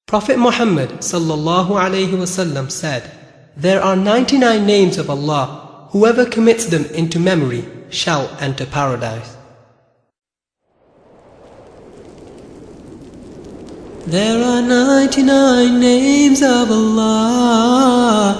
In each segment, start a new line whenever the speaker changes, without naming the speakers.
Prophet Muhammad sallallahu alayhi wasallam said, "There are 99 names of Allah. Whoever commits them into memory shall enter paradise."
There are 99 names of Allah,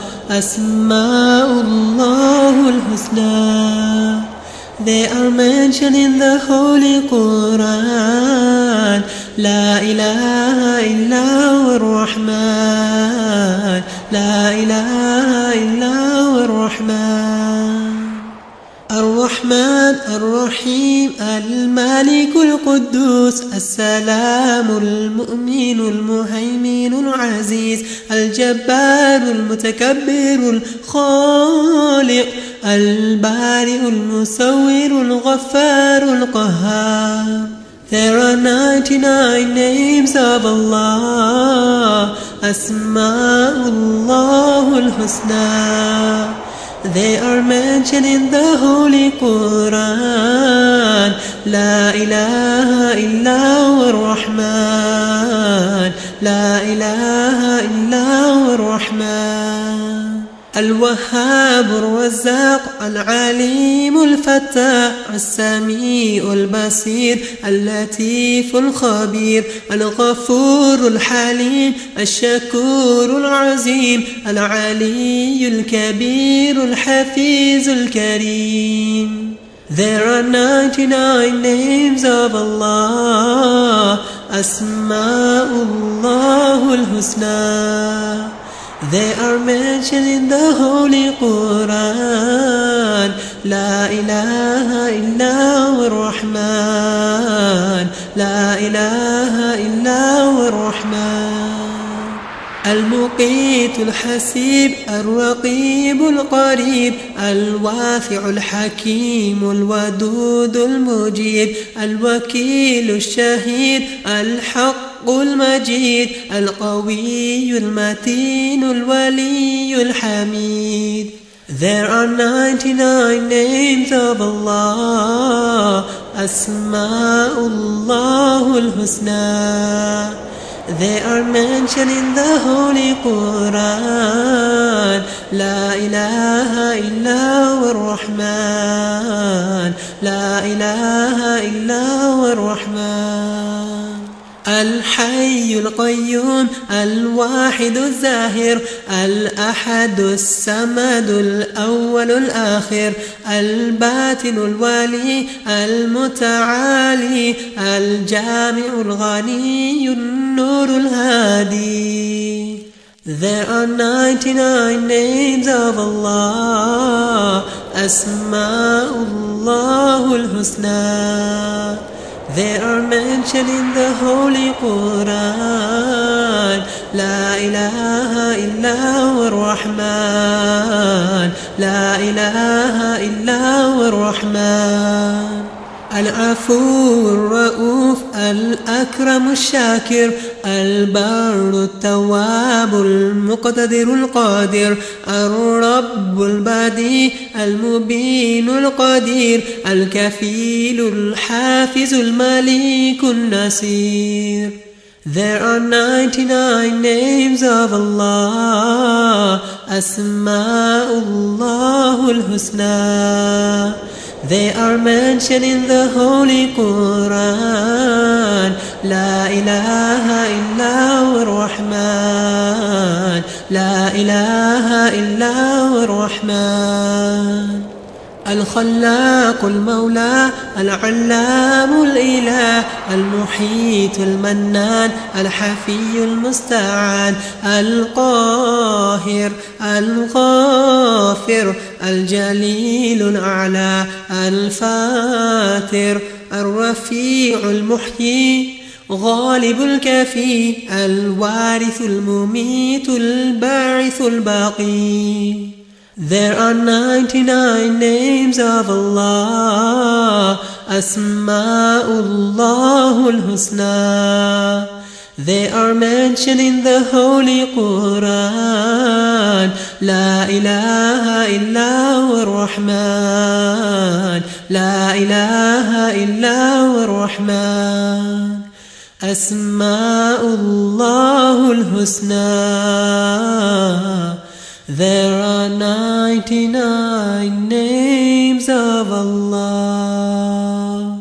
Asma'ullahul Husna. They are mentioned in the Holy Quran. La ilaha illa huwa ar-Rahman. La ilaha illa huwa ar-Rahman. الرحمن الرحيم المالك القدوس السلام المؤمن المهيمن العزيز الجبار المتكبر الخالق البارئ المصور الغفار القهار. There are 99 names of Allah, Asma'ullahul Husna. They are mentioned in the Holy Quran. La ilaha illa huwa ar-Rahman. La ilaha illa huwa ar-Rahman. الوهاب الرزاق العليم الفتاح السميع البصير اللطيف الخبير الغفور الحليم الشكور العظيم العلي الكبير الحفيظ الكريم. There are 99 names of Allah, Asma'ullahul Husna. They are mentioned in the Holy Quran. La ilaha illa huwa ar-Rahman. La ilaha illa huwa ar-Rahman. المقيت الحسيب الرقيب القريب الواسع الحكيم الودود المجيد الوكيل الشهيد الحق المجيد القوي المتين الولي الحميد. There are 99 names of Allah, Asma'ullahul Husna. They are mentioned in the Holy Quran. La ilaha illa huwa ar-Rahman. La ilaha illa huwa ar-Rahman. الحي القيوم الواحد الزاهر الأحد الصمد الأول الآخر الباطن الوالي المتعالي الجامع الغني النور الهادي. There are 99 names of Allah, Asma'ullahul Husna. They are mentioned in the Holy Quran. La ilaha illa huwa ar-Rahman. La ilaha illa huwa ar-Rahman. العفو الرؤوف الأكرم الشاكر البر التواب المقتدر القادر الرب البديع المبين القدير الكفيل الحافظ الملك النصير. There are 99 names of Allah, Asma'ullahul Husna. They are mentioned in the Holy Quran. La ilaha illa huwa ar-Rahman. La ilaha illa huwa ar-Rahman. الخلاق المولى العلام الإله المحيط المنان الحفي المستعان القاهر الغافر الجليل الأعلى الفاتر الرفيع المحيي غالب الكفي الوارث المميت الباعث الباقي. There are 99 names of Allah, Asma'ullahul Husna. They are mentioned in the Holy Quran. La ilaha illa huwa ar-Rahman. La ilaha illa huwa ar-Rahman. Asma'ullahul Husna. There are 99 names of Allah.